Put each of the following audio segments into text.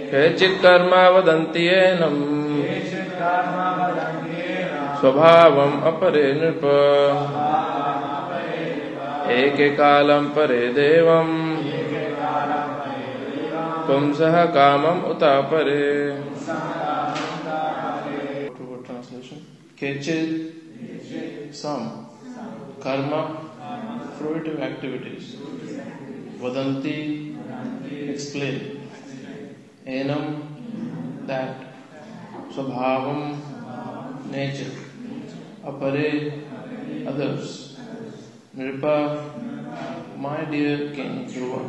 केचित् कर्म वदन्ति येनम् स्वभावम् अपरे नृप एके कालं परे देवम् पुंसः कामम् उतापरे. Translation. Kechid, some, karma, fruitive activities. Vadanti, explain. Enam, that. Swabhavam, nature. Apare, others. Nripa, my dear King Dhruva.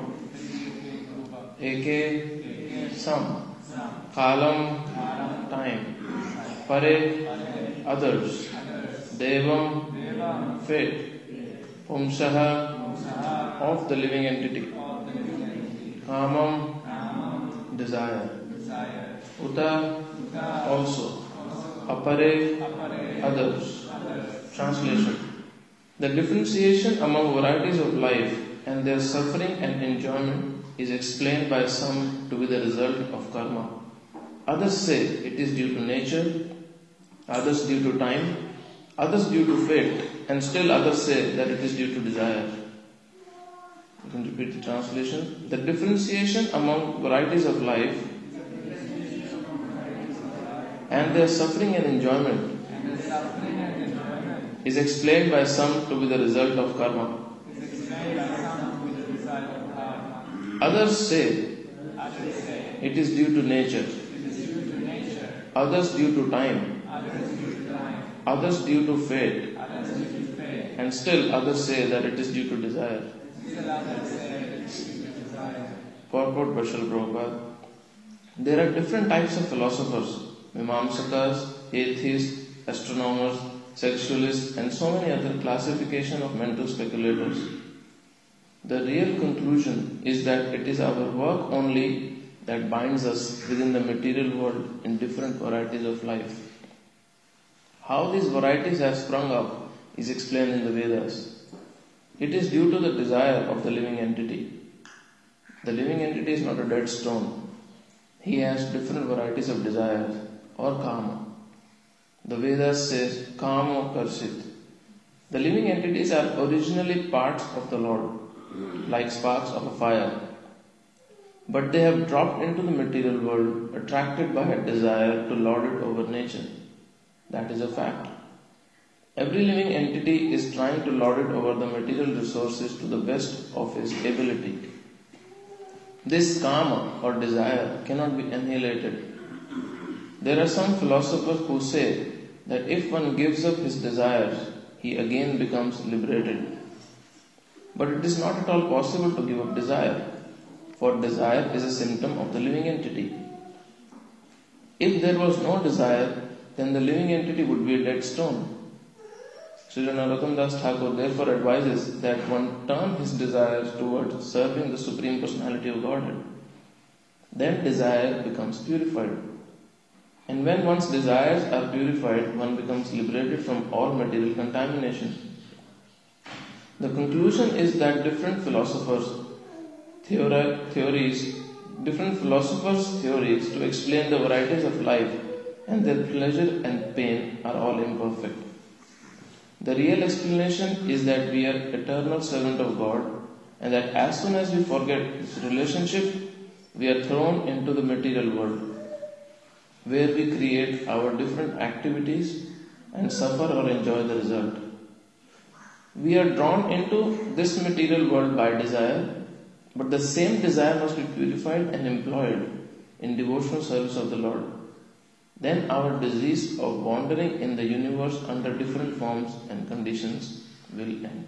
Eke, some. Kalam, time. Pare, others. Devam, fate. Pumsaha, of the living entity. Kamam, desire. Uta, also. Apare, others. Translation. The differentiation among varieties of life and their suffering and enjoyment is explained by some to be the result of karma. Others say it is due to nature, others due to time, others due to fate, and still others say that it is due to desire. You can repeat the translation. The differentiation among varieties of life and their suffering and enjoyment is explained by some to be the result of karma. Others say it is due to nature, others due to time, others due to fate, and still others say that it is due to desire. Purport by Srila Prabhupada. There are different types of philosophers: Mimamsakas, atheists, astronomers, sexualists, and so many other classification of mental speculators. The real conclusion is that it is our work only that binds us within the material world in different varieties of life. How these varieties have sprung up is explained in the Vedas. It is due to the desire of the living entity. The living entity is not a dead stone. He has different varieties of desires or kama. The Vedas says kama karsit. The living entities are originally parts of the Lord, like sparks of a fire. But they have dropped into the material world, attracted by a desire to lord it over nature. That is a fact. Every living entity is trying to lord it over the material resources to the best of his ability. This kama or desire cannot be annihilated. There are some philosophers who say that if one gives up his desires, he again becomes liberated. But it is not at all possible to give up desire, for desire is a symptom of the living entity. If there was no desire, then the living entity would be a dead stone. Srila Narottam Das Thakur therefore advises that one turn his desires towards serving the Supreme Personality of Godhead. Then desire becomes purified. And when one's desires are purified, one becomes liberated from all material contamination. The conclusion is that different philosophers' theories to explain the varieties of life and their pleasure and pain are all imperfect. The real explanation is that we are eternal servant of God, and that as soon as we forget this relationship, we are thrown into the material world, where we create our different activities and suffer or enjoy the result. We are drawn into this material world by desire, but the same desire must be purified and employed in devotional service of the Lord. Then our disease of wandering in the universe under different forms and conditions will end.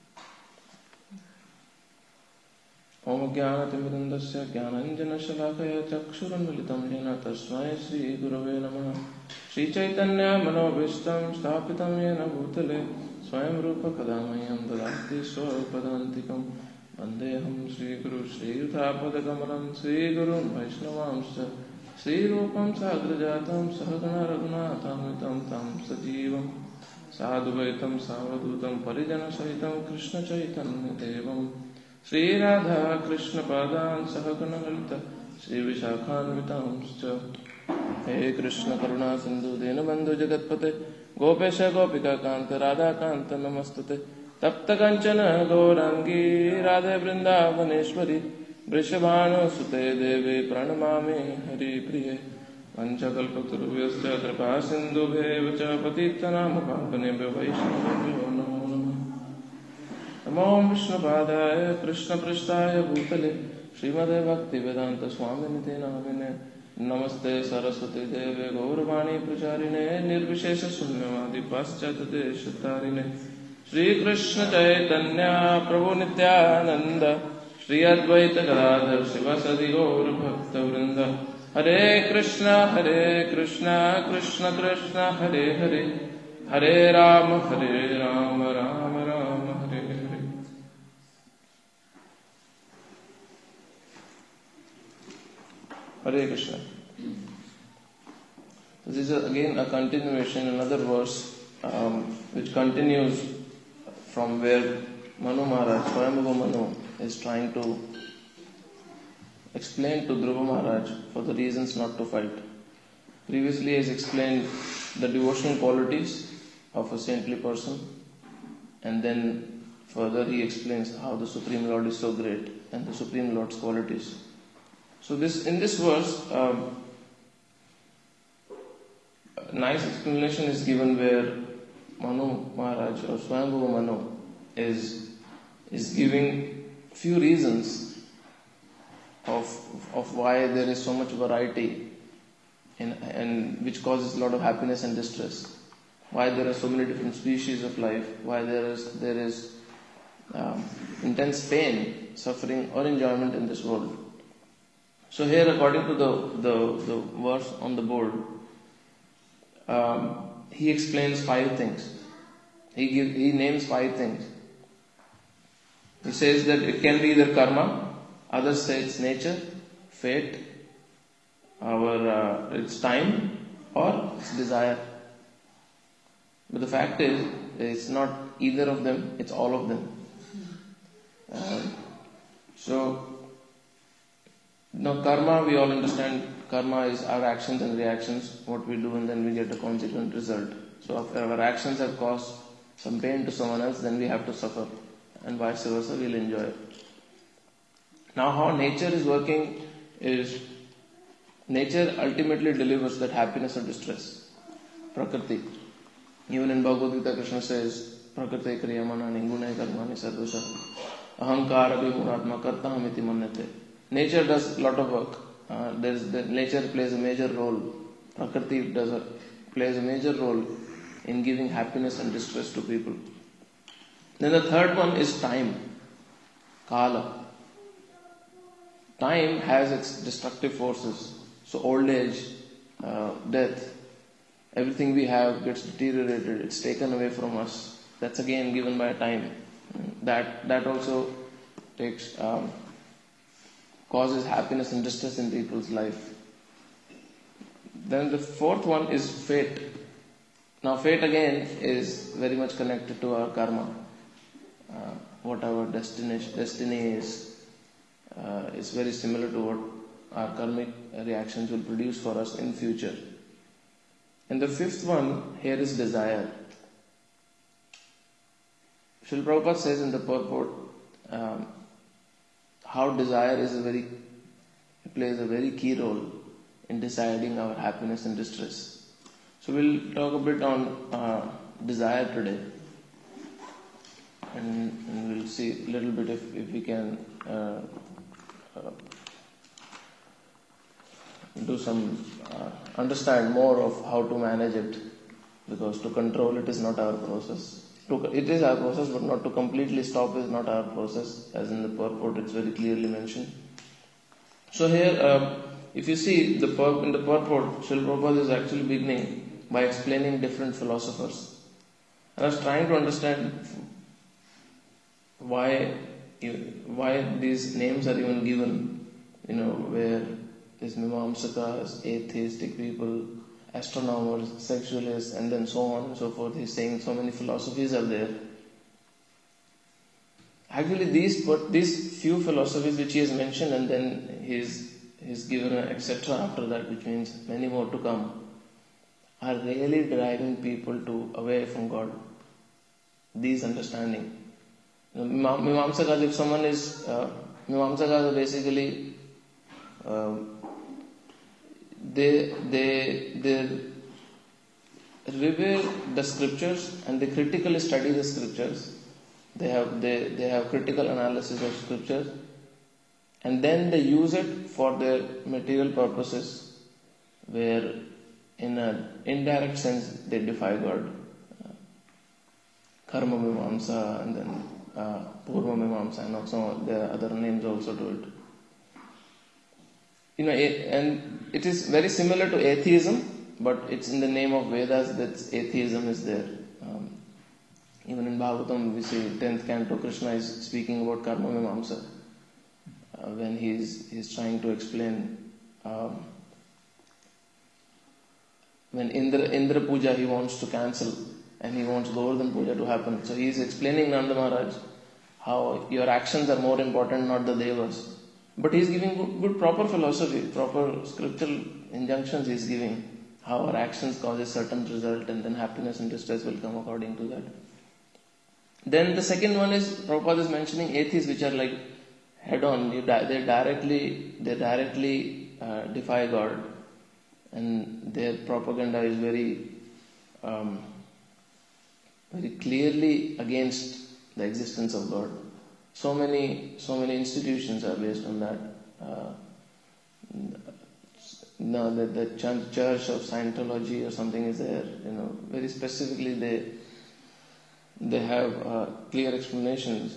Om Jnanatimidandasya Jnananjana-shalakaya Chakshurunmilitam Yena Tasmai Shri Gurave Namaha. Shri Chaitanya Manobhishtam Sthapitam Yena Bhutale Swayam Rupa Kadamayam Dadati Swapadantikam Vandeham Shri Guru Shri Yuthapadakamalam Shri Guru Vaishnavamscha Shri Rupam Sagrajatam Sahagana Raghunatamitam Tam Sajivam Sadhuvaitam Savadutam Parijana Sahitam Krishna Chaitanya Devam Shri Radha Krishna Padan Sahagana Lalita Shri Vishakhanvitamscha. He Krishna Karuna Sindhu Dinabandhu Jagatpate Gopesha Gopika Kanta Radha Kanta Namastate Tapta Kanchana Gaurangi Radhe Vrindavaneshwari Vrishabhanu Sute Devi Pranamami Hari Priye Panchakalpatarubhyascha Kripa Sindhubheva Cha Patitanam Pavanebhyo Vaishnavabhyo Namo Namah Namo Vishnupadaya Krishna Prishtaya Bhutale Srimade Bhaktivedanta Swaminite Namine Namaste Saraswati Deve Gauravani Pracharine Nirvishesha Sunyavadi Paschata Deshatarine Shri Krishna Chaitanya Prabhu Nityananda Shri Advaita Gadadhar Sivasadi Gaur Bhakta Vrinda Hare Krishna Krishna Krishna Hare Hare Hare Rama Rama Rama Hare Hare. Hare Krishna. This is again a continuation, another verse which continues from where Manu Maharaj, Swayambhuva Manu, is trying to explain to Dhruva Maharaj for the reasons not to fight. Previously he has explained the devotional qualities of a saintly person, and then further he explains how the Supreme Lord is so great and the Supreme Lord's qualities. So in this verse, nice explanation is given where Manu Maharaj or Swayambhuva Manu is giving few reasons of why there is so much variety and which causes a lot of happiness and distress. Why there are so many different species of life. Why there is intense pain, suffering, or enjoyment in this world. So here, according to the verse on the board, he explains 5 things. He names 5 things. He says that it can be either karma, others say it's nature, fate, it's time, or it's desire. But the fact is, it's not either of them, it's all of them. Now karma, we all understand, karma is our actions and reactions, what we do, and then we get a consequent result. So if our actions have caused some pain to someone else, then we have to suffer, and vice versa, we'll enjoy it. Now how nature is working is, nature ultimately delivers that happiness or distress. Prakriti. Even in Bhagavad Gita, Krishna says, Prakriti kriyamanani gunai karmani sadvasa ahankara vigunatma kartahamiti mannate. Nature does a lot of work. Nature plays a major role. Prakriti plays a major role in giving happiness and distress to people. Then the third one is time. Kala. Time has its destructive forces. So old age, death, everything we have gets deteriorated. It's taken away from us. That's again given by time. That also causes happiness and distress in people's life. Then the fourth one is fate. Now fate again is very much connected to our karma. What our destiny is very similar to what our karmic reactions will produce for us in future. And the fifth one here is desire. Srila Prabhupada says in the purport how desire plays a very key role in deciding our happiness and distress. So we'll talk a bit on desire today, and we'll see a little bit if we can do some understand more of how to manage it, because to control it is not our process. It is our process, but not to completely stop is not our process, as in the purport it's very clearly mentioned. So here, if you see in the purport, Srila Prabhupada is actually beginning by explaining different philosophers. And I was trying to understand why these names are even given, where there's Mimamsakas, atheistic people, astronomers, sexualists, and then so on and so forth. He's saying so many philosophies are there. Actually, these few philosophies which he has mentioned, and then he's he's given an etc. after that, which means many more to come, are really driving people to away from God. These understanding. Mimamsakas, if someone is Mimamsakas, basically they revere the scriptures and they critically study the scriptures. They have critical analysis of scriptures, and then they use it for their material purposes, where in an indirect sense they defy God. Karma Mimamsa, and then Purva Mimamsa, and also there are other names also to it. And it is very similar to atheism, but it's in the name of Vedas that atheism is there. Even in Bhagavatam, we see 10th canto, Krishna is speaking about Karma Mimamsa when he's trying to explain when Indra Puja he wants to cancel and he wants Govardhan Puja to happen. So he is explaining Nanda Maharaj how your actions are more important, not the devas. But he is giving good proper philosophy, proper scriptural injunctions he is giving. How our actions cause a certain result, and then happiness and distress will come according to that. Then the second one is, Prabhupada is mentioning atheists which are like head on, they directly defy God, and their propaganda is very clearly against the existence of God. So many institutions are based on that. The Church of Scientology or something is there. Very specifically they have clear explanations.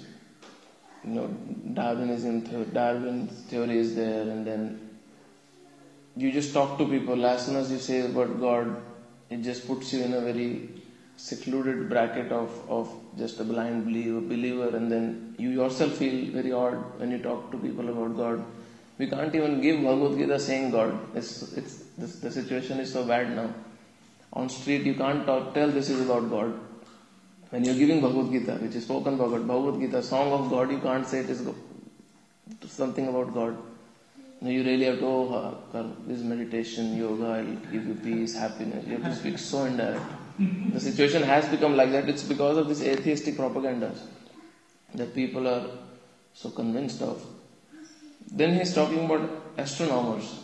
Darwin's theory is there, and then you just talk to people. As soon as you say about God, it just puts you in a very secluded bracket of just a blind believer, and then you yourself feel very odd when you talk to people about God. We can't even give Bhagavad Gita saying God. The situation is so bad now. On street you can't tell this is about God. When you're giving Bhagavad Gita, which is spoken about, Bhagavad Gita, song of God, you can't say it is something about God. You really have to, this meditation, yoga, will give you peace, happiness. You have to speak so indirect. The situation has become like that. It's because of this atheistic propaganda that people are so convinced of. Then he's talking about astronomers.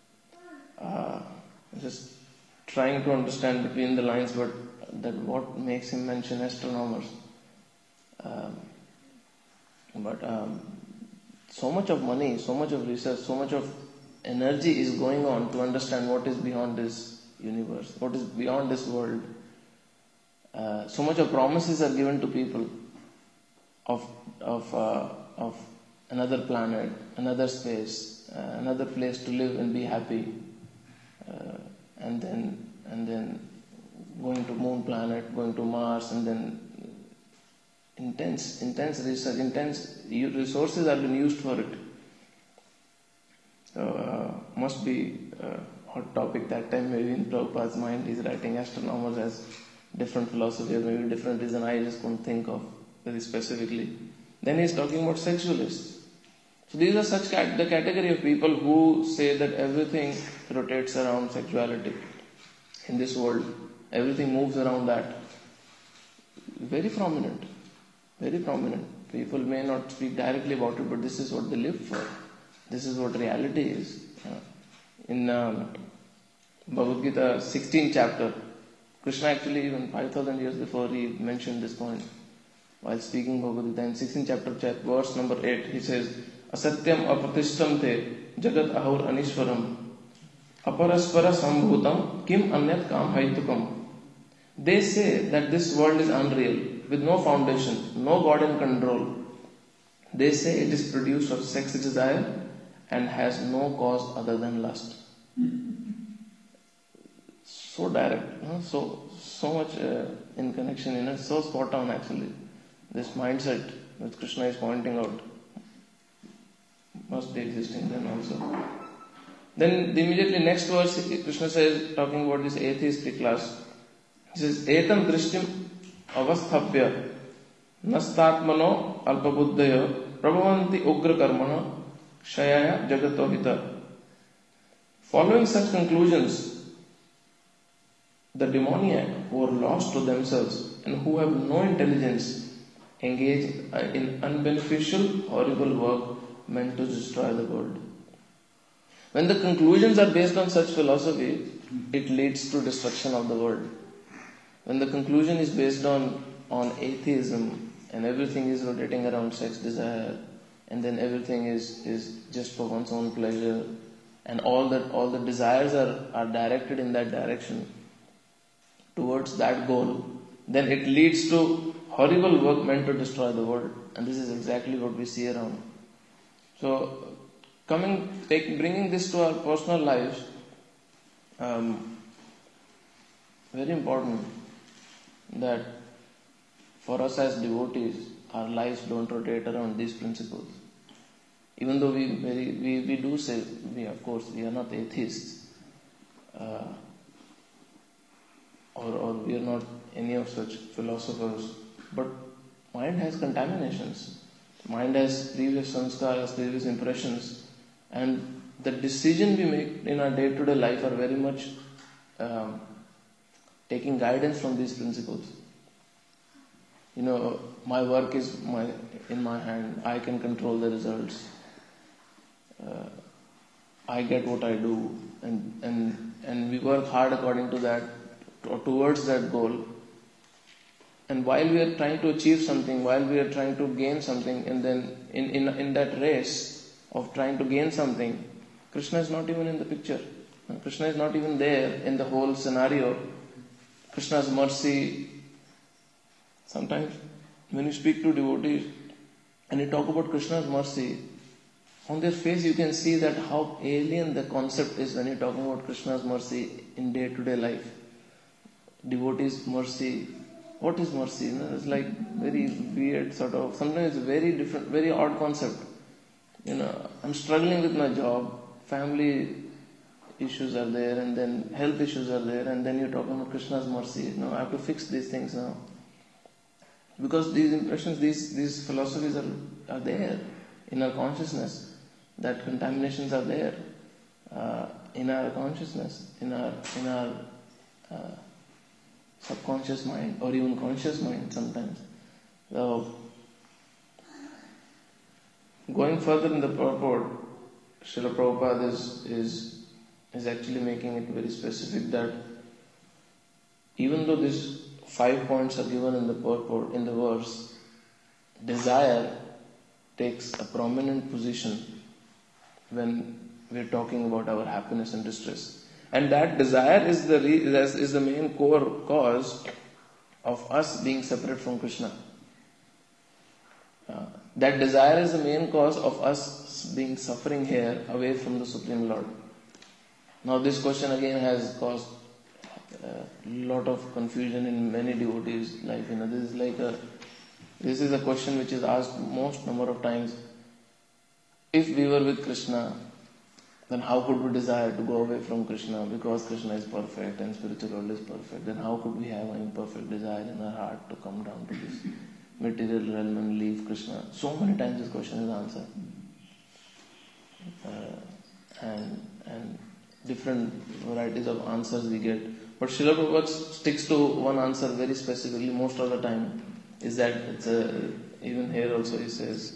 Just trying to understand between the lines, but that what makes him mention astronomers. So much of money, so much of research, so much of energy is going on to understand what is beyond this universe, what is beyond this world. So much of promises are given to people of another planet, another space, another place to live and be happy, and then going to moon planet, going to Mars, and then intense research, intense resources are being used for it. So must be a hot topic that time. Maybe in Prabhupada's mind he's writing astronomers as different philosophy, or maybe different reason I just couldn't think of very specifically. Then he's talking about sexualists. So these are the category of people who say that everything rotates around sexuality in this world. Everything moves around that. Very prominent. Very prominent. People may not speak directly about it, but this is what they live for. This is what reality is. In Bhagavad Gita 16th chapter, Krishna actually even 5,000 years before he mentioned this point. While speaking Bhagavad Gita in 16th chapter, verse number 8, he says, Asatyam apratishtam te jagat ahur anishwaram aparaspara sambhutam kim anyat kam haitukam. They say that this world is unreal, with no foundation, no God in control. They say it is produced of sex desire and has no cause other than lust. So direct, so much in connection, so spot on actually. This mindset that Krishna is pointing out must be existing then also. Then the immediately next verse, Krishna says, talking about this atheistic class, he says, Etam drishtim avasthabhya nastatmano alpabuddhaya prabhavanti ugra karmana kshayaya jagato hita Following such conclusions, the demoniac who are lost to themselves and who have no intelligence engage in unbeneficial, horrible work meant to destroy the world. When the conclusions are based on such philosophy, it leads to destruction of the world. When the conclusion is based on atheism and everything is rotating around sex desire, and then everything is just for one's own pleasure, and all the desires are directed in that direction towards that goal, then it leads to horrible work meant to destroy the world. And this is exactly what we see around. So, bringing this to our personal lives, very important that for us as devotees, our lives don't rotate around these principles. Even though we do say, of course, we are not atheists, or we are not any of such philosophers, but mind has contaminations. Mind has previous sanskaras, previous impressions, and the decision we make in our day-to-day life are very much taking guidance from these principles. My work is in my hand. I can control the results. I get what I do, and we work hard according to that, or towards that goal. And while we are trying to achieve something, while we are trying to gain something, and then in that race of trying to gain something, Krishna is not even in the picture. Krishna is not even there in the whole scenario. Krishna's mercy. Sometimes when you speak to devotees and you talk about Krishna's mercy, on their face you can see that how alien the concept is when you're talking about Krishna's mercy in day-to-day life. Devotees' mercy. What is mercy? It's like very weird sort of, sometimes it's very different, very odd concept. I'm struggling with my job, family issues are there, and then health issues are there, and then you're talking about Krishna's mercy. I have to fix these things now. Because these impressions, these philosophies are there in our consciousness. That contaminations are there in our consciousness, in our subconscious mind, or even conscious mind sometimes. So, going further in the purport, Srila Prabhupada is actually making it very specific that even though these 5 points are given in the purport, in the verse, desire takes a prominent position when we're talking about our happiness and distress. And that desire is the main core cause of us being separate from Krishna. That desire is the main cause of us being suffering here away from the Supreme Lord. Now this question again has caused a lot of confusion in many devotees' life. This is a question which is asked most number of times. If we were with Krishna, then how could we desire to go away from Krishna? Because Krishna is perfect and spiritual world is perfect. Then how could we have an imperfect desire in our heart to come down to this material realm and leave Krishna? So many times this question is answered. And different varieties of answers we get. But Srila Prabhupada sticks to one answer very specifically most of the time. Is that even here also he says,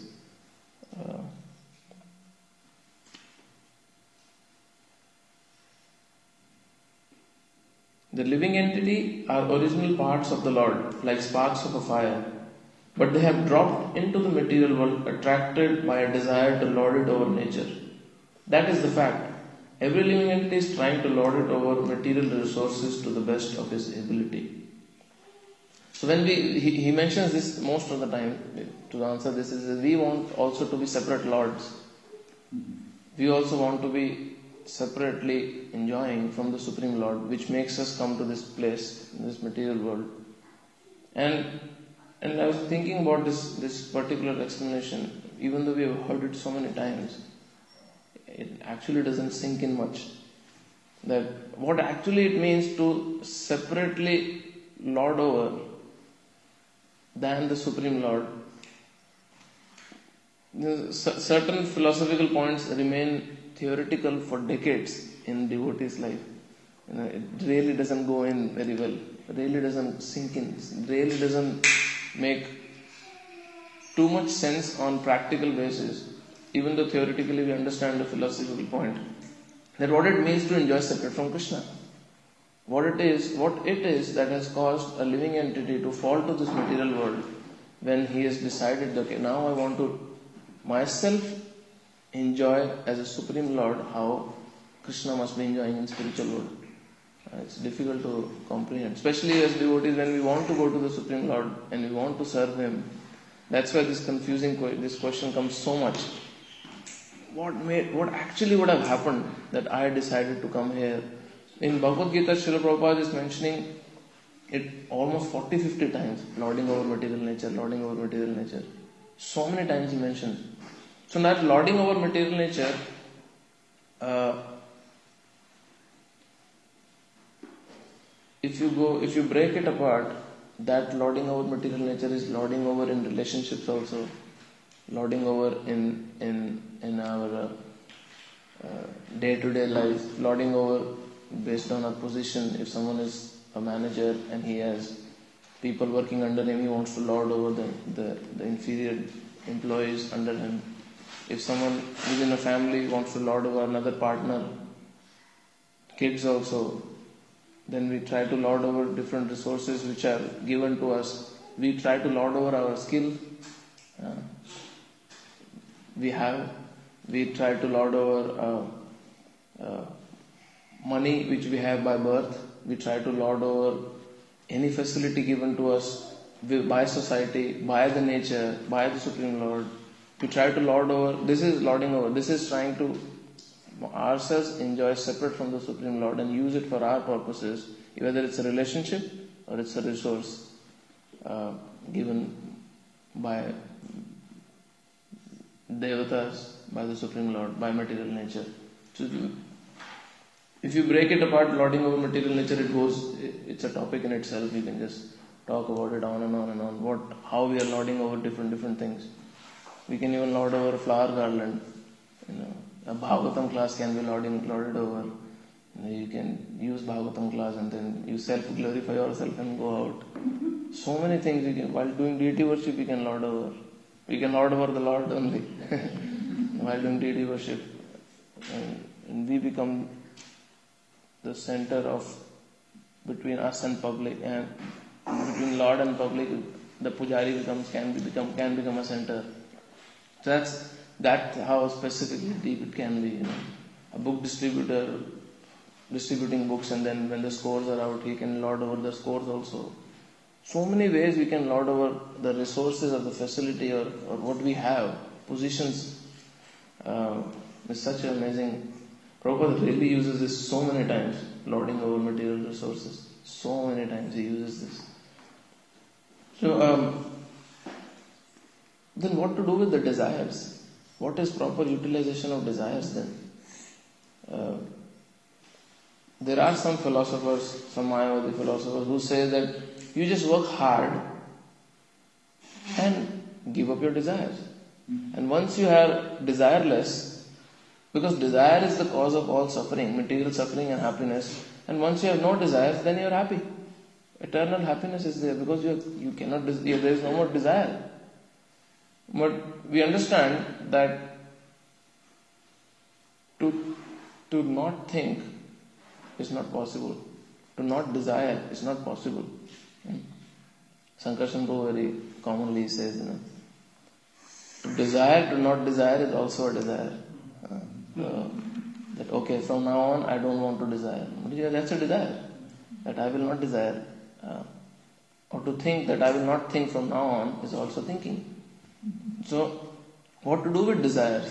the living entity are original parts of the Lord, like sparks of a fire, but they have dropped into the material world attracted by a desire to lord it over nature. That is the fact. Every living entity is trying to lord it over material resources to the best of his ability. So when he mentions this most of the time, to answer this is we want also to be separate lords. We also want to be separately enjoying from the Supreme Lord, which makes us come to this place, this material world. And I was thinking about this particular explanation, even though we have heard it so many times, it actually doesn't sink in much. That what actually it means to separately lord over than the Supreme Lord. Certain philosophical points remain theoretical for decades in devotee's life. It really doesn't go in very well. It really doesn't sink in. It really doesn't make too much sense on practical basis. Even though theoretically we understand the philosophical point, that what it means to enjoy separate from Krishna. What it is that has caused a living entity to fall to this material world when he has decided, okay, now I want to myself enjoy as a Supreme Lord how Krishna must be enjoying in spiritual world. It's difficult to comprehend, especially as devotees when we want to go to the Supreme Lord and we want to serve Him. That's why this question comes so much. What actually would have happened that I decided to come here? In Bhagavad Gita, Srila Prabhupada is mentioning it almost 40-50 times, lording over material nature, lording over material nature. So many times he mentions. So that lording over material nature, if you break it apart, that lording over material nature is lording over in relationships also, lording over in our day-to-day life, lording over based on our position. If someone is a manager and he has people working under him, he wants to lord over the inferior employees under him. If someone is in a family, wants to lord over another partner, kids also, then we try to lord over different resources which are given to us. We try to lord over our skill we try to lord over money which we have by birth. We try to lord over any facility given to us by society, by the nature, by the Supreme Lord. We try to lord over. This is lording over. This is trying to ourselves enjoy separate from the Supreme Lord and use it for our purposes, whether it's a relationship or it's a resource given by devatas, by the Supreme Lord, by material nature. So if you break it apart, lording over material nature, it's a topic in itself. You can just talk about it on and on and on. How we are lording over different things. We can even lord over a flower garland. A Bhagavatam class can be lorded over. You can use Bhagavatam class and then you self-glorify yourself and go out. So many things you can. While doing deity worship, you can lord over. We can lord over the Lord only while doing deity worship. And we become the center of between us and public, and between Lord and public, the pujari can become a center. So that's how specifically deep it can be. A book distributor distributing books, and then when the scores are out, he can lord over the scores also. So many ways we can lord over the resources of the facility or what we have, positions. It's such an amazing. Prabhupada really uses this so many times, lording over material resources. So many times he uses this. So, then what to do with the desires? What is proper utilization of desires then? There are some philosophers, some Mayavadi philosophers who say that you just work hard and give up your desires. And once you are desireless, because desire is the cause of all suffering, material suffering and happiness, and once you have no desires, then you are happy. Eternal happiness is there because you cannot. There is no more desire. But we understand that to not think is not possible. To not desire is not possible. Sankarshan Prabhu very commonly says, to desire, to not desire is also a desire. That okay, from now on I don't want to desire. But that's a desire. That I will not desire. Or to think that I will not think from now on is also thinking. So, what to do with desires?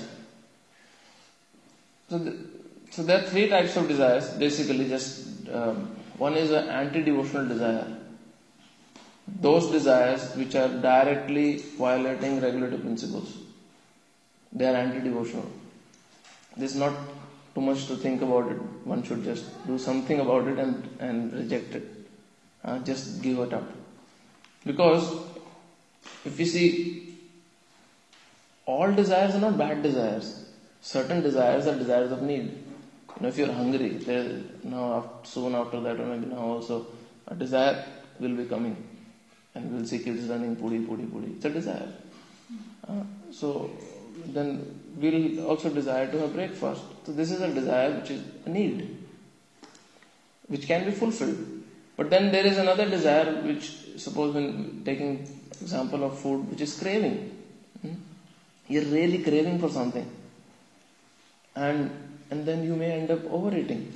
So there are three types of desires. Basically, one is an anti-devotional desire. Those desires which are directly violating regulative principles. They are anti-devotional. There's not too much to think about it. One should just do something about it and reject it. Just give it up. Because if you see, all desires are not bad desires. Certain desires are desires of need. If you're hungry, soon after that, or maybe now also, a desire will be coming. And we'll see kids running, puri, puri, puri. It's a desire. So then we'll also desire to have breakfast. So this is a desire which is a need, which can be fulfilled. But then there is another desire which, suppose when taking example of food, which is craving. You're really craving for something. And then you may end up overeating.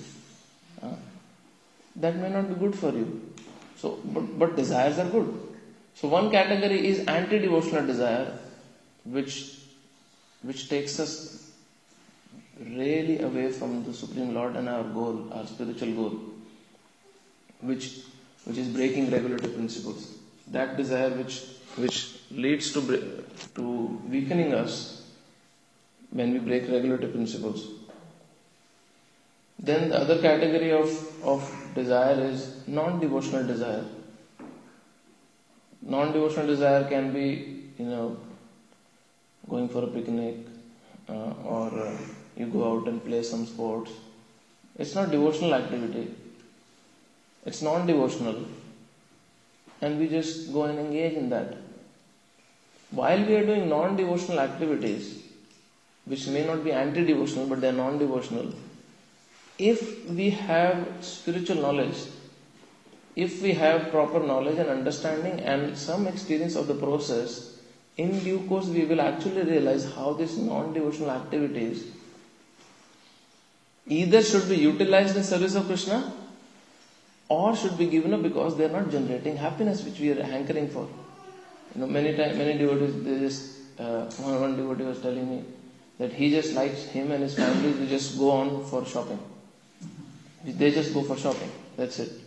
That may not be good for you. So, but desires are good. So one category is anti-devotional desire, which takes us really away from the Supreme Lord and our goal, our spiritual goal, which is breaking regulative principles. That desire which leads to weakening us when we break regulative principles. Then the other category of desire is non-devotional desire. Non-devotional desire can be, going for a picnic, or you go out and play some sports. It's not devotional activity. It's non-devotional. And we just go and engage in that. While we are doing non-devotional activities, which may not be anti-devotional, but they are non-devotional, if we have spiritual knowledge, if we have proper knowledge and understanding and some experience of the process, in due course we will actually realize how these non-devotional activities either should be utilized in service of Krishna or should be given up because they are not generating happiness which we are hankering for. Many devotees, one devotee was telling me that he just likes him and his family to just go on for shopping. They just go for shopping. That's it.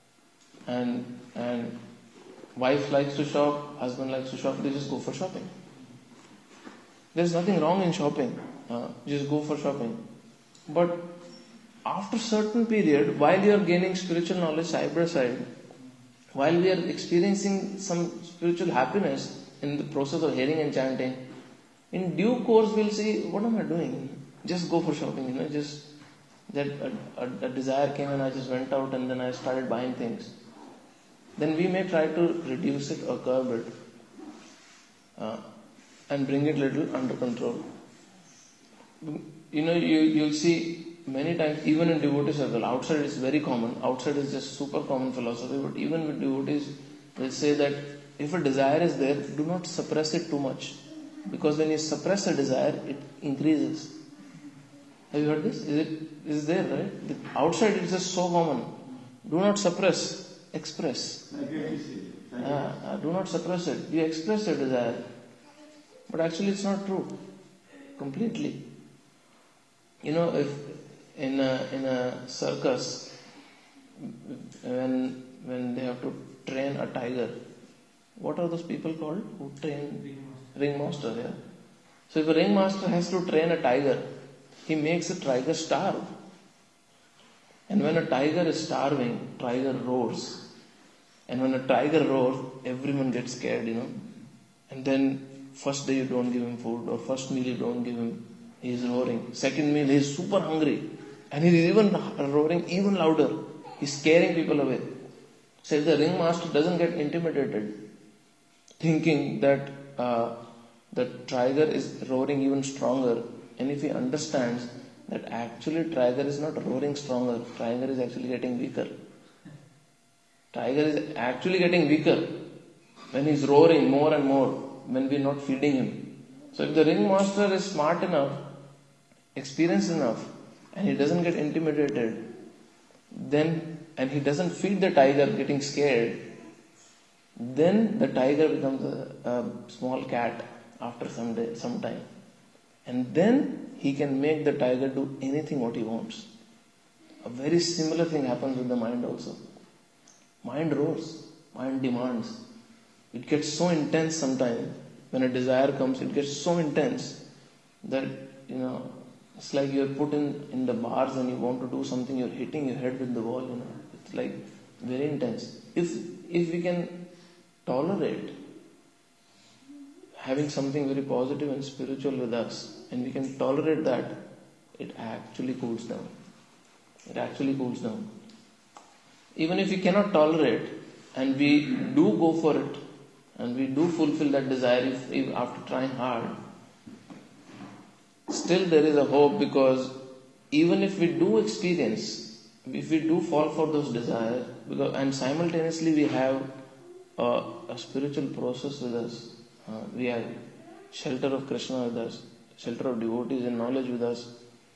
And wife likes to shop, husband likes to shop, they just go for shopping. There's nothing wrong in shopping. Just go for shopping. But after certain period, while you are gaining spiritual knowledge side by side, while we are experiencing some spiritual happiness in the process of hearing and chanting, in due course we'll see, what am I doing? Just go for shopping, just that a desire came and I just went out and then I started buying things. Then we may try to reduce it or curb it and bring it little under control. You'll see many times, even in devotee circle, outside it's very common. Outside is just super common philosophy, but even with devotees, they say that if a desire is there, do not suppress it too much. Because when you suppress a desire, it increases. Have you heard this? Is there, right? The outside it's just so common. Do not suppress, express. Do not suppress it. You express your desire. But actually it's not true. Completely. If in a circus, when they have to train a tiger, what are those people called who train? Ringmaster, yeah. So if a ringmaster has to train a tiger, he makes a tiger starve. And when a tiger is starving, tiger roars. And when a tiger roars, everyone gets scared, And then first day you don't give him food, or first meal you don't give him, he is roaring. Second meal he is super hungry. And he is even roaring even louder. He is scaring people away. So if the ringmaster doesn't get intimidated, thinking that the tiger is roaring even stronger, and if he understands that actually tiger is not roaring stronger, tiger is actually getting weaker. Tiger is actually getting weaker when he is roaring more and more, when we are not feeding him. So if the ringmaster is smart enough, experienced enough, and he doesn't get intimidated, and he doesn't feed the tiger getting scared, then the tiger becomes a small cat after some time. And then he can make the tiger do anything what he wants. A very similar thing happens with the mind also. Mind roars, mind demands. It gets so intense sometimes. When a desire comes, it gets so intense that, it's like you're put in the bars and you want to do something, you're hitting your head with the wall, It's like very intense. If we can tolerate having something very positive and spiritual with us, and we can tolerate that, it actually cools down. It actually cools down. Even if we cannot tolerate and we do go for it and we do fulfill that desire if after trying hard, still there is a hope, because even if we do experience, if we do fall for those desires, and simultaneously we have a spiritual process with us, we have shelter of Krishna with us, shelter of devotees and knowledge with us,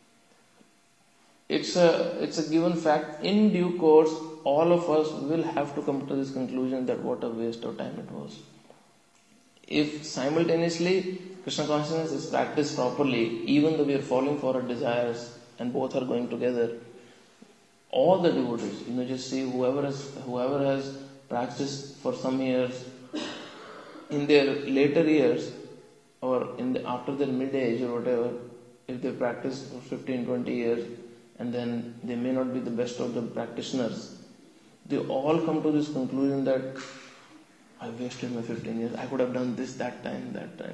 it's a given fact. In due course, all of us will have to come to this conclusion that what a waste of time it was. If simultaneously Krishna consciousness is practiced properly, even though we are falling for our desires and both are going together, all the devotees, just see whoever has practiced for some years, in their later years or after their mid-age or whatever, if they practice for 15, 20 years, and then they may not be the best of the practitioners, they all come to this conclusion that I wasted my 15 years. I could have done this that time.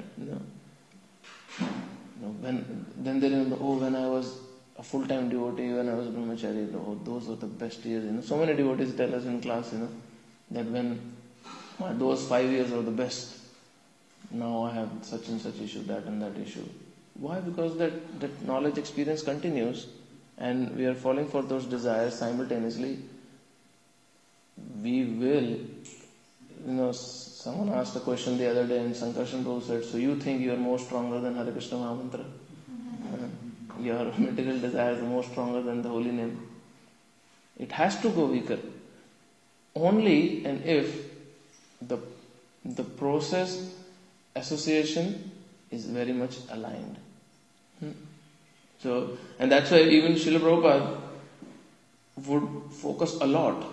Then they remember, when I was a full-time devotee, when I was a brahmachari, those were the best years. So many devotees tell us in class, that when those 5 years were the best, now I have such and such issue, that and that issue. Why? Because that knowledge experience continues, and we are falling for those desires simultaneously. We will, someone asked a question the other day, and Sankarshan Prabhu said, so you think you are more stronger than Hare Krishna Mahamantra? Your material desires are more stronger than the holy name. It has to go weaker. Only and if the process association is very much aligned. So, and that's why even Srila Prabhupada would focus a lot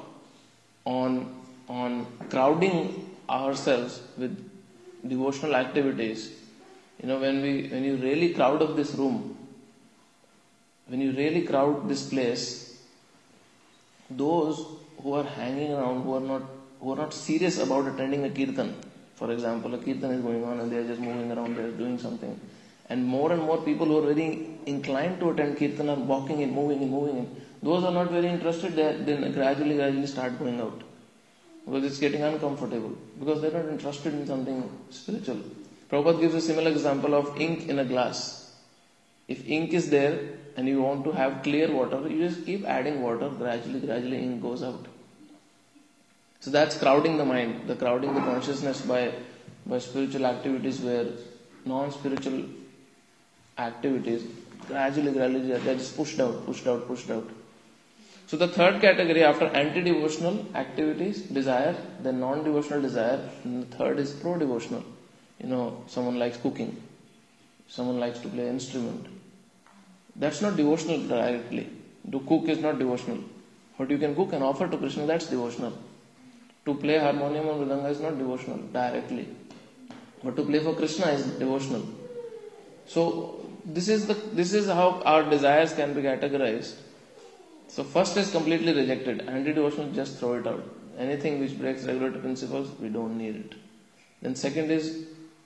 on crowding ourselves with devotional activities. When you really crowd up this room, when you really crowd this place, those who are hanging around, who are not serious about attending a kirtan, for example, a kirtan is going on and they are just moving around, they are doing something, and more people who are very inclined to attend kirtan are walking in, moving in. Those are not very interested, they then gradually start going out, because it's getting uncomfortable, because they're not interested in something spiritual. Prabhupada gives a similar example of ink in a glass. If ink is there and you want to have clear water, you just keep adding water, gradually ink goes out. So that's crowding the mind, crowding the consciousness by spiritual activities, where non-spiritual activities gradually they're just pushed out. So the third category, after anti-devotional activities, desire, then non-devotional desire, and the third is pro-devotional. Someone likes cooking, someone likes to play an instrument. That's not devotional directly. To cook is not devotional. What you can cook and offer to Krishna, that's devotional. To play harmonium or mridanga is not devotional directly. But to play for Krishna is devotional. So this is how our desires can be categorized. So first is completely rejected. Anti-devotional, just throw it out. Anything which breaks regulatory principles, we don't need it. Then second is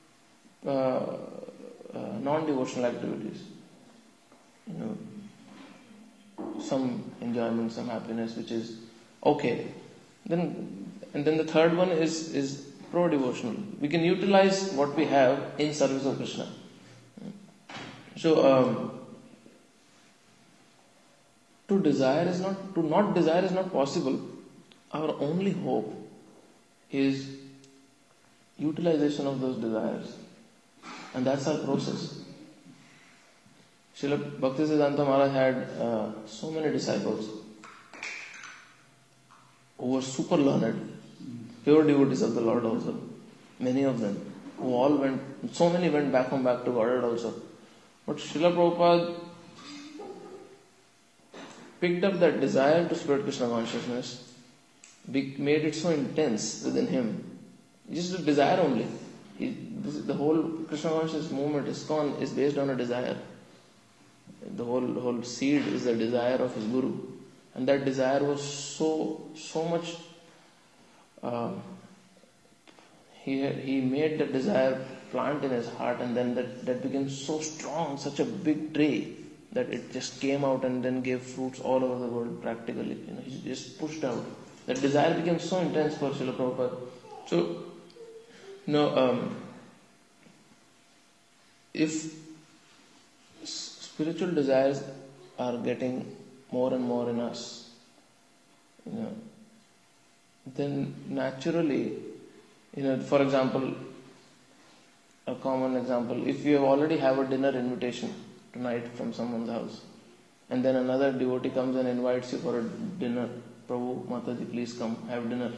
non-devotional activities. Some enjoyment, some happiness, which is okay. Then the third one is pro-devotional. We can utilize what we have in service of Krishna. So to not desire is not possible. Our only hope is utilization of those desires, and that's our process. Srila Bhaktisiddhanta Maharaj had so many disciples who were super learned, pure devotees of the Lord also. Many of them, so many went back to Godhead also. But Srila Prabhupada picked up that desire to spread Krishna consciousness, made it so intense within him. Just a desire only. The whole Krishna consciousness movement, ISKCON, is based on a desire. The whole seed is the desire of his Guru. And that desire was so much, he made that desire plant in his heart, and then that became so strong, such a big tree, that it just came out and then gave fruits all over the world practically. He just pushed out. That desire became so intense for Srila Prabhupada. So, if spiritual desires are getting more and more in us, then naturally, for example, a common example, if you already have a dinner invitation tonight from someone's house, and then another devotee comes and invites you for a dinner, Prabhu, Mataji, please come, have dinner.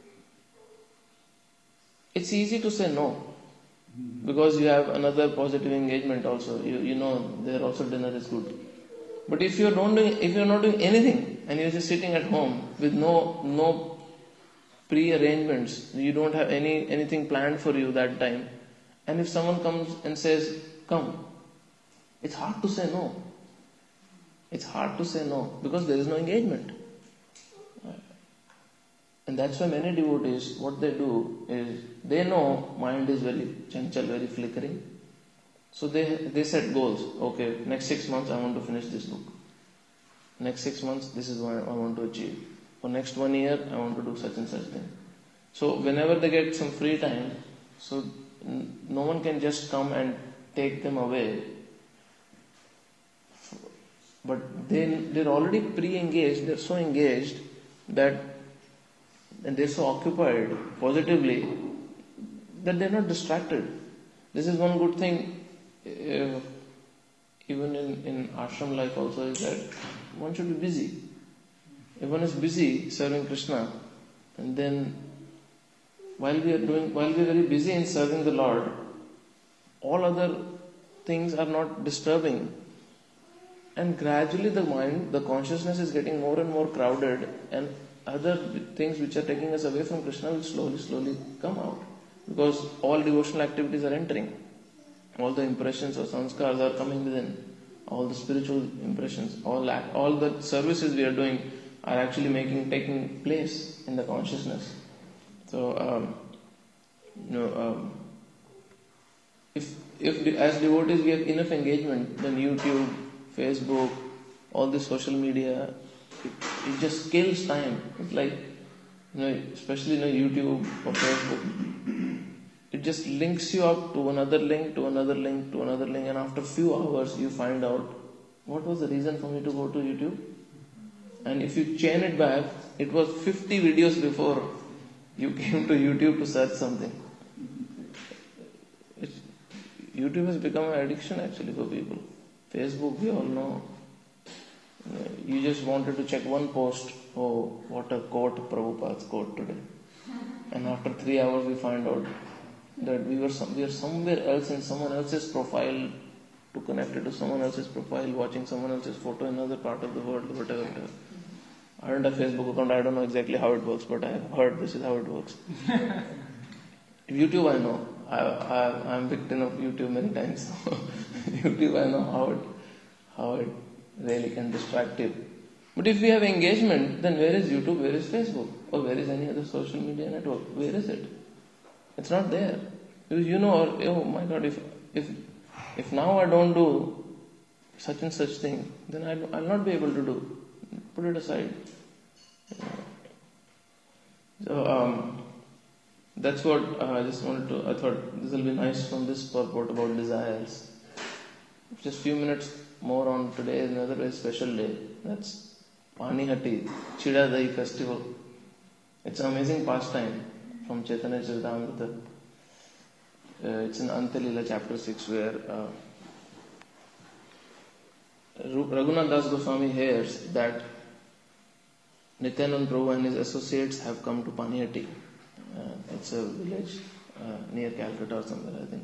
It's easy to say no, because you have another positive engagement also. You know there also dinner is good. But if you're not doing anything and you're just sitting at home with no pre-arrangements, you don't have anything planned for you that time, and if someone comes and says, come, it's hard to say no. It's hard to say no because there is no engagement. And that's why many devotees, what they do is, they know mind is very chanchal, very flickering. So they set goals. Okay, next 6 months I want to finish this book. Next 6 months, this is what I want to achieve. For next 1 year, I want to do such and such thing. So whenever they get some free time, so no one can just come and take them away. But they're already pre-engaged, they're so engaged and they're so occupied positively that they're not distracted. This is one good thing, even in ashram life also, is that one should be busy. If one is busy serving Krishna, and then while we are very busy in serving the Lord, all other things are not disturbing. And gradually the mind, the consciousness is getting more and more crowded, and other things which are taking us away from Krishna will slowly come out. Because all devotional activities are entering. All the impressions or sanskars are coming within. All the spiritual impressions, all the services we are doing are actually taking place in the consciousness. So, if as devotees we have enough engagement, then YouTube, Facebook, all this social media, it just kills time. It's like, especially YouTube or Facebook, it just links you up to another link, to another link, to another link, and after few hours you find out what was the reason for me to go to YouTube. And if you chain it back, it was 50 videos before you came to YouTube to search something. YouTube has become an addiction actually for people. Facebook, we all know. You just wanted to check one post. Oh, what a quote, Prabhupada's quote today. And after 3 hours we find out that we are somewhere else in someone else's profile, to connect it to someone else's profile, watching someone else's photo in another part of the world, whatever. I don't have a Facebook account, I don't know exactly how it works, but I have heard this is how it works. YouTube I know. I'm victim of YouTube many times. YouTube I know how it really can distract you. But if we have engagement, then where is YouTube, where is Facebook, or where is any other social media network? Where is it? It's not there. Because oh my God, if now I don't do such and such thing, then I'll not be able to do. Put it aside. So that's what I thought this will be nice from this purport about desires. Just few minutes more on today is another very special day. That's Panihati, Chida Dahi festival. It's an amazing pastime from Chaitanya Charitamrita. It's in Antya-lila chapter 6 where Raghunath Das Goswami hears that Nityanand Prabhu and his associates have come to Panihati. It's a village near Calcutta or somewhere, I think.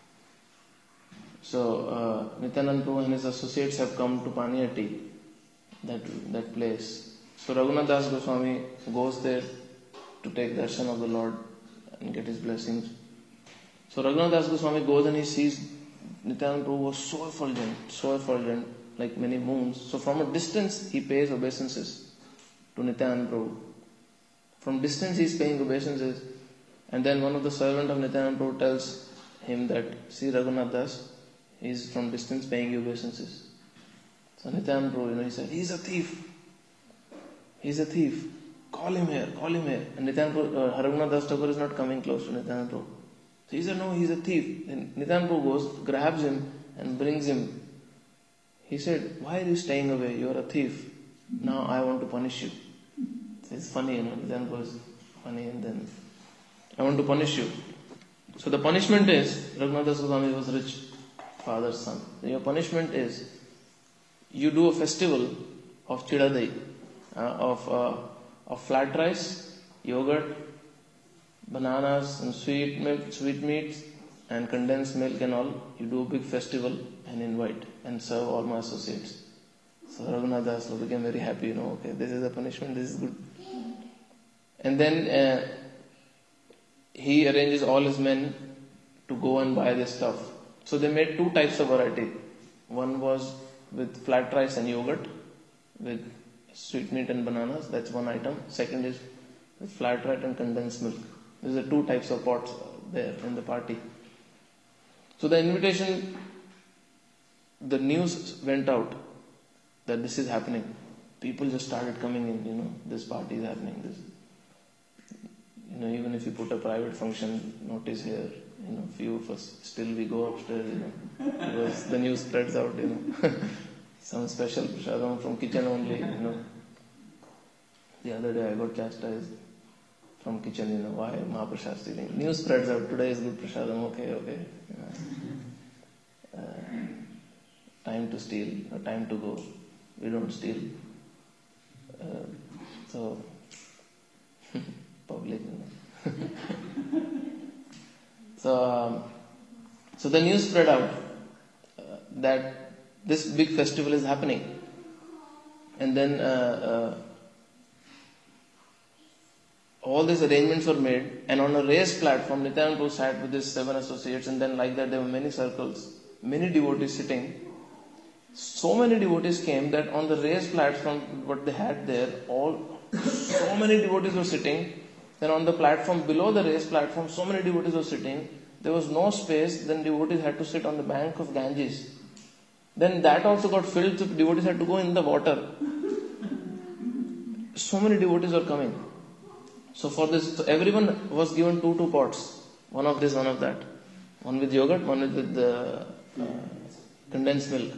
So Nityanand Prabhu and his associates have come to Panihati, that place. So Raghunath Das Goswami goes there to take darshan of the Lord and get his blessings. So Raghunath Das Goswami goes and he sees Nityanand Prabhu was so effulgent, like many moons. So from a distance he pays obeisances to Nityanand Prabhu. From distance he is paying obeisances, and then one of the servants of Nityanand Prabhu tells him that, see Raghunath Das, he is from distance paying obeisances. So Nityananda Prabhu, he said, he's a thief. He's a thief. Call him here, call him here. And Raghunath Das Thakur is not coming close to Nityananda Prabhu. So he said, no, he's a thief. Then Nityananda Prabhu goes, grabs him and brings him. He said, why are you staying away? You're a thief. Now I want to punish you. So it's funny, Nityananda Prabhu is funny, and then I want to punish you. So the punishment is, Raghunath Das Goswami was rich father's son. Your punishment is, you do a festival of Chidadai, of flat rice, yogurt, bananas and sweet milk, sweetmeats and condensed milk and all. You do a big festival and invite and serve all my associates. So Raghunath Das became very happy, okay, this is the punishment, this is good. And then he arranges all his men to go and buy this stuff. So they made two types of variety. One was with flat rice and yogurt, with sweetmeat and bananas, that's one item. Second is with flat rice and condensed milk. These are two types of pots there in the party. So the invitation, the news went out that this is happening. People just started coming in, this party is happening. This, even if you put a private function notice here, few of us, still we go upstairs, because the news spreads out, some special prasadam from kitchen only, The other day I got chastised from kitchen, why Mahaprasad stealing? News spreads out, today is good prasadam, okay. Time to steal, or time to go. We don't steal. So, public, So the news spread out that this big festival is happening. And then all these arrangements were made, and on a raised platform, Nityananda Prabhu sat with his 7 associates, and then like that there were many circles, many devotees sitting. So many devotees came that on the raised platform, what they had there, so many devotees were sitting. Then on the platform, below the raised platform, so many devotees were sitting. There was no space, then devotees had to sit on the bank of Ganges. Then that also got filled, so devotees had to go in the water. So many devotees were coming. So for this, everyone was given two pots. One of this, one of that. One with yogurt, one with the condensed milk.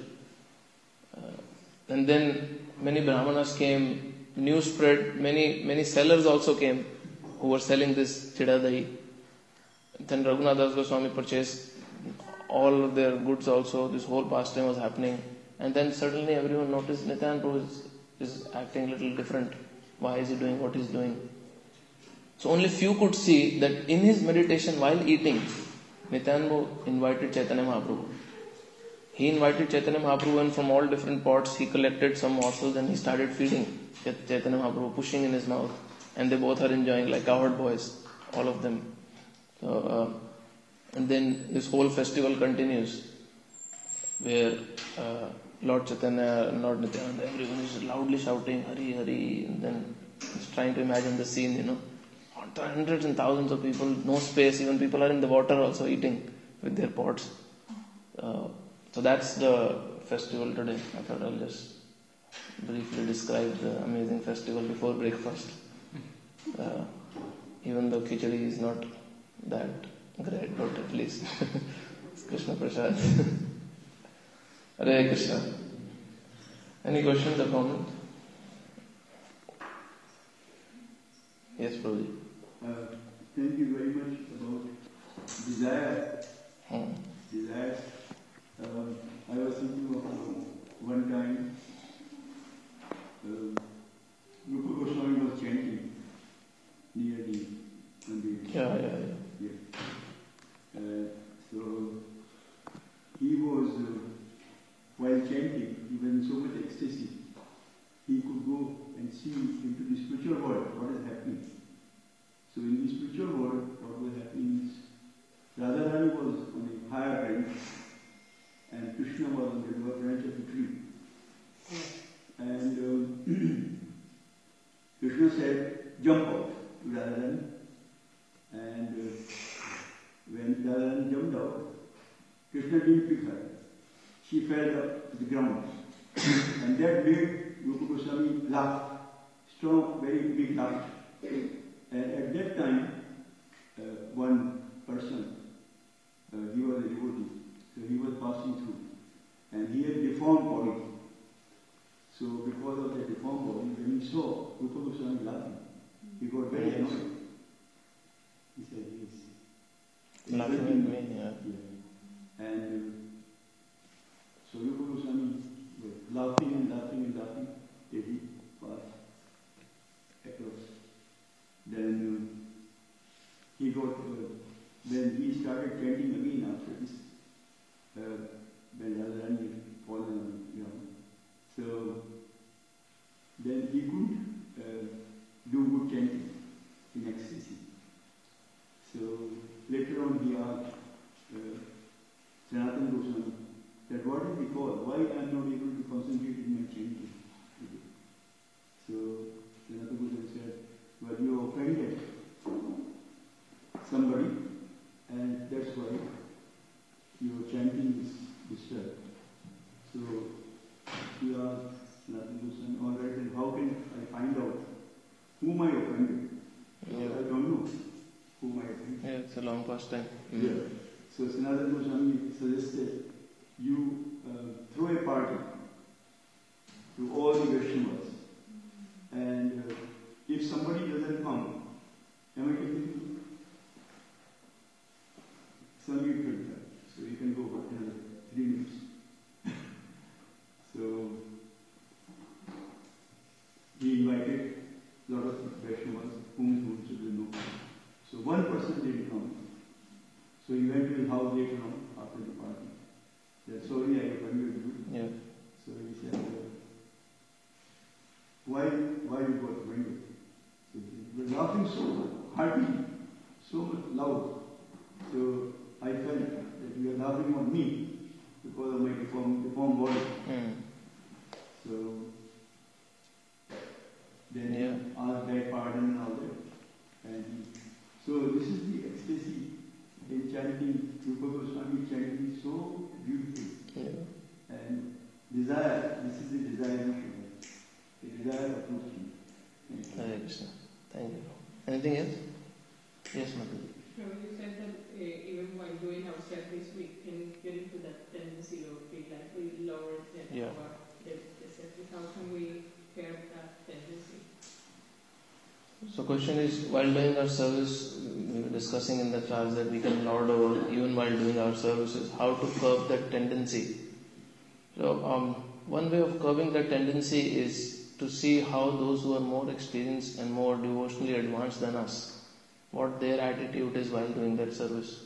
And then many brahmanas came, news spread, many sellers also came who were selling this Chidadai. Then Raghunath Das Goswami purchased all of their goods also. This whole pastime was happening. And then suddenly everyone noticed Nityananda Prabhu is acting a little different. Why is he doing what he's doing? So only few could see that in his meditation while eating, Nityananda invited Chaitanya Mahaprabhu. He invited Chaitanya Mahaprabhu, and from all different pots he collected some morsels and he started feeding Chaitanya Mahaprabhu, pushing in his mouth. And they both are enjoying like cowherd boys, all of them. So, and then this whole festival continues, where Lord Chaitanya, Lord Nityananda, everyone is loudly shouting Hari Hari, and then just trying to imagine the scene, hundreds and thousands of people, no space, even people are in the water also eating with their pots. So that's the festival today. I thought I'll just briefly describe the amazing festival before breakfast. Even though khichdi is not that great, but at least it's Krishna Prasad. Hare Krishna. Any questions or comments? Yes, Prabhuji. Thank you very much about desire. Desire. I was thinking of one time, Rupa Goswami was chanting near the Mandir. Yeah. So he was, while chanting, he was in so much ecstasy, he could go and see into the spiritual world what is happening. So in the spiritual world, what was happening is Radharani was on a higher branch and Krishna was on the lower branch of the tree. And Krishna said, jump out to Radharani. And when Radharani jumped out, Krishna didn't pick her. She fell up to the ground. And that made Rupa Goswami laugh, strong, very big laugh. And at that time, one person, he was a devotee, so he was passing through, and he had deformed body. So because of that deformed body, when he saw Rupa Goswami laughing, he got very annoyed. He said, he's laughing at me, yeah. And so Rupa Goswami was laughing and laughing and laughing till he passed across. Then he got, when he started chanting again after this, when Radharani had fallen on the ground. So then he couldn't do good chanting in ecstasy. So later on he asked Sanatana Goswami that what is the cause? Why I am not able to concentrate in my chanting today? So Sanatana Goswami said, well, you offended somebody, and that's why your chanting is disturbed. So he asked Sanatana Goswami, all right, then how can I find out whom I offended? I don't know whom I offended. Yeah, it's a long past time. Yeah. So Sanatana Goswami suggested you throw a party to all the Vaishnavas, and if somebody doesn't come, am I getting you? Sangeet Kirtan. So you can go in another 3 minutes. So he invited a lot of Vaishnavas whom he should know. So one person didn't come. So he went to his house later on after the party. Said, sorry, I offended you. Yeah. So he said, why you got offended? So he was laughing so heartily, so much loud. So I felt that you are laughing on me because of my deformed body. So then he asked that pardon and all that. And so this is the ecstasy in chanting. Rupa Goswami chanting so beautiful. Yeah. And desire, this is the desire of Shiva. The desire of Krishna. Hare Krishna. Thank you. Anything else? Yes, Madhu. So you said that even while doing our service, we can get into that tendency of being like we lower than our the service. How can we curb that tendency? So question is, while doing our service, we were discussing in the class that we can lord over even while doing our services, how to curb that tendency. So one way of curbing that tendency is to see how those who are more experienced and more devotionally advanced than us, what their attitude is while doing that service.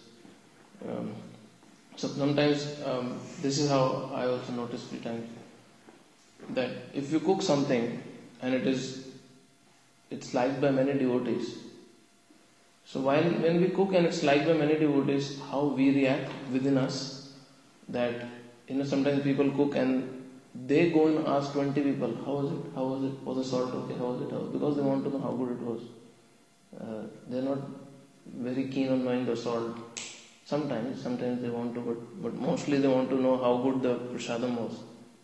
So sometimes this is how I also notice few times, that if you cook something and it's liked by many devotees. So when we cook and it's liked by many devotees, how we react within us, that sometimes people cook and they go and ask 20 people, how was it, was the salt okay, how was it, because they want to know how good it was. They're not very keen on knowing the salt. Sometimes they want to, but mostly they want to know how good the prasadam was.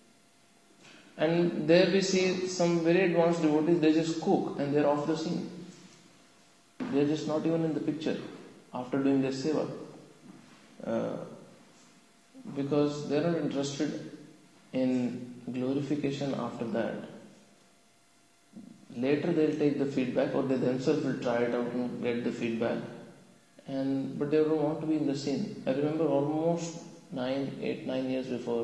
And there we see some very advanced devotees, they just cook and they're off the scene. They're just not even in the picture after doing their seva. Because they're not interested in glorification after that. Later they'll take the feedback, or they themselves will try it out and get the feedback. But they don't want to be in the scene. I remember almost 9 years before,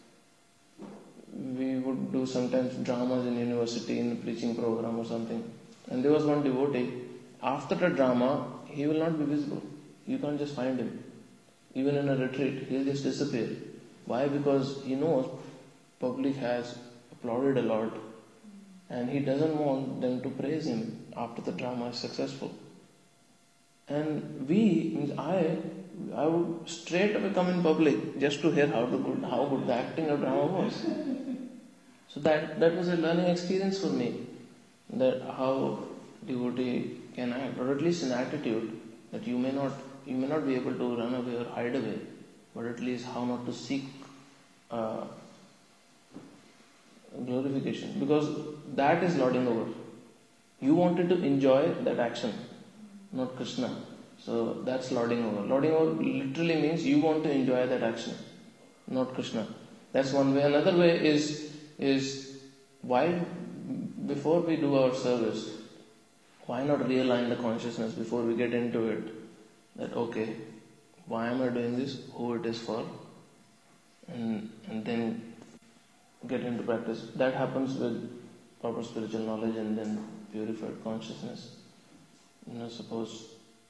we would do sometimes dramas in university in a preaching program or something. And there was one devotee, after the drama, he will not be visible. You can't just find him. Even in a retreat, he'll just disappear. Why? Because he knows public has applauded a lot and he doesn't want them to praise him after the drama is successful. And I would straight away come in public just to hear how good the acting or drama was. So that was a learning experience for me, that how devotee can act, or at least an attitude that you may not be able to run away or hide away, but at least how not to seek glorification, because that is lording over. You wanted to enjoy that action, not Krishna. So that's lording over. Lording over literally means you want to enjoy that action, not Krishna. That's one way. Another way is why before we do our service, why not realign the consciousness before we get into it? That okay, why am I doing this? Who it is for? And then get into practice. That happens with proper spiritual knowledge and then purified consciousness. Suppose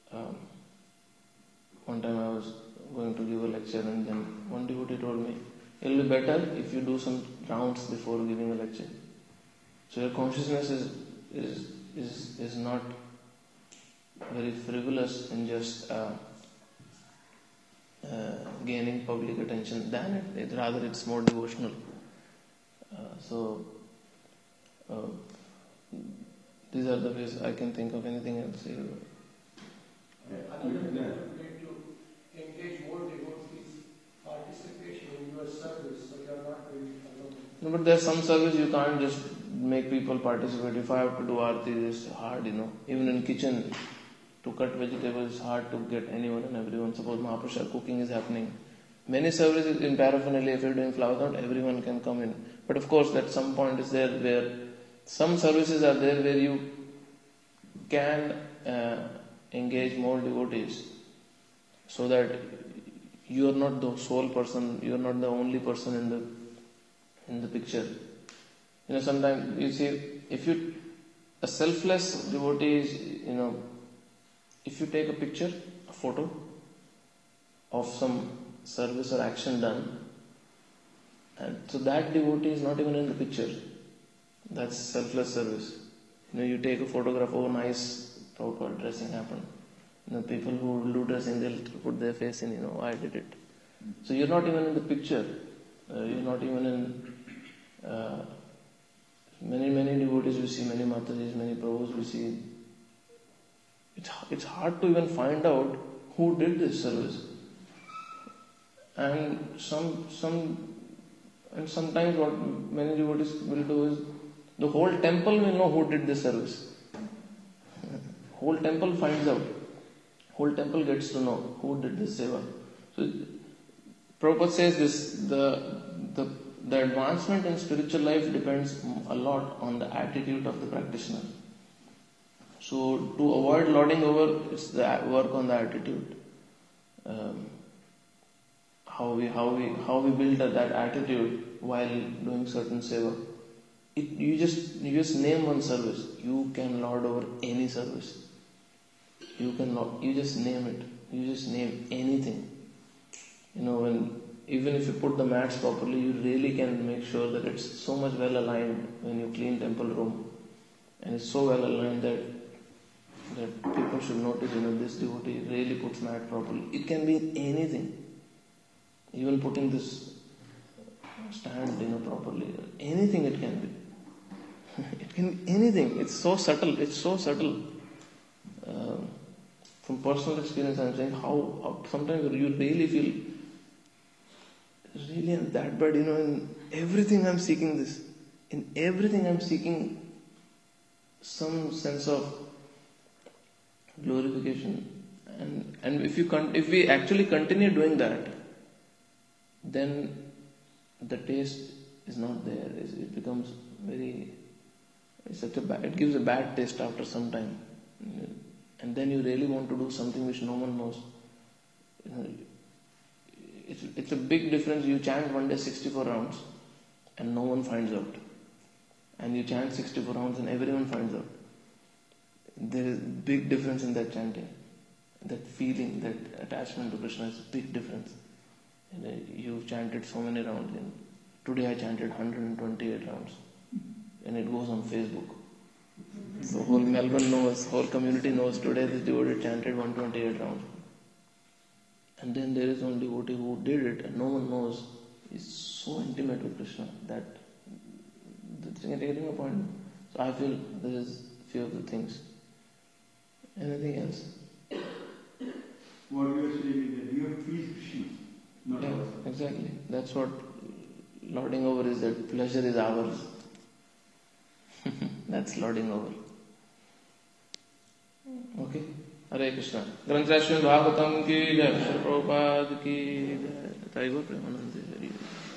one time I was going to give a lecture and then one devotee told me, it will be better if you do some rounds before giving a lecture. So your consciousness is not very frivolous in just gaining public attention than rather it's more devotional. These are the ways I can think of. Anything else? Another way to engage more devotees, participation in your service, so you are not doing it alone. No, but there's some service you can't just make people participate. If I have to do aarti, it's hard, Even in kitchen, to cut vegetables, it's hard to get anyone and everyone. Suppose Mahaprasad cooking is happening. Many services in paraphernalia, if you're doing flower count, everyone can come in. But of course, at some point is there where some services are there where you can engage more devotees, so that you are not the sole person, you are not the only person in the picture. Sometimes you see, a selfless devotee is, if you take a picture, a photo of some service or action done, and so that devotee is not even in the picture. That's selfless service. You take a photograph, oh nice, proper dressing happened. People who will do dressing, they'll put their face in, I did it. So you're not even in the picture. You're not even in... many devotees we see, many Matajis, many Prabhus we see. It's hard to even find out who did this service. And sometimes what many devotees will do is, the whole temple will know who did this service. Whole temple finds out. Whole temple gets to know who did this seva. So Prabhupada says this, the advancement in spiritual life depends a lot on the attitude of the practitioner. So to avoid lording over, it's the work on the attitude. How we build that attitude while doing certain seva. You just name one service. You can lord over any service. You just name it. You just name anything. Even if you put the mats properly, you really can make sure that it's so much well aligned when you clean temple room. And it's so well aligned that people should notice, this devotee really puts mat properly. It can be anything. Even putting this stand, properly. Anything it can be. It can be anything. It's so subtle. From personal experience, I'm saying how sometimes you really feel really that bad, in everything I'm seeking this. In everything I'm seeking some sense of glorification. And if we actually continue doing that, then the taste is not there. It becomes it gives a bad taste after some time. And then you really want to do something which no one knows. It's a big difference. You chant one day 64 rounds and no one finds out. And you chant 64 rounds and everyone finds out. There is a big difference in that chanting. That feeling, that attachment to Krishna is a big difference. You've chanted so many rounds. Today I chanted 128 rounds. And it goes on Facebook. So whole Melbourne knows, whole community knows today this devotee chanted 128 rounds. And then there is one devotee who did it and no one knows. He's so intimate with Krishna that getting a point. So I feel there is few of the things. Anything else? What you are saying is that you have to please Krishna, not ours. Exactly. That's what lording over is, that pleasure is ours. That's loading over. Okay. Hare Krishna. Granth Rashmi Bhagavatam ki jai. Shri Prabhupada ki jai. Taiva Premanande.